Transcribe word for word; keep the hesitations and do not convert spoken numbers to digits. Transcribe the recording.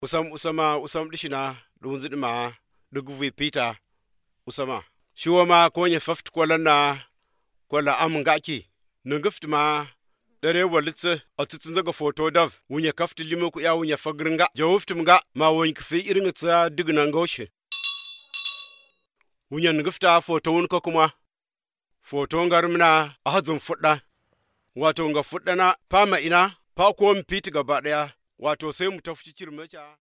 usam usama usam dishina dunzi dima duguvi pita usama shiwa ma ko nya faft kwalana kwala am ngaki nunguft ma dare walitse atutun zaga foto dav wunya kafti limo ku ya wunya fagringa jawuft mga ma won kfi irin tsa digna ngoshe wunya ngufta foto wun ko kuma foto ngarmna ahazun fudda wato nga fudda na fama ina fa ko mpiti gaba daya wato sai mu tafi cirmecha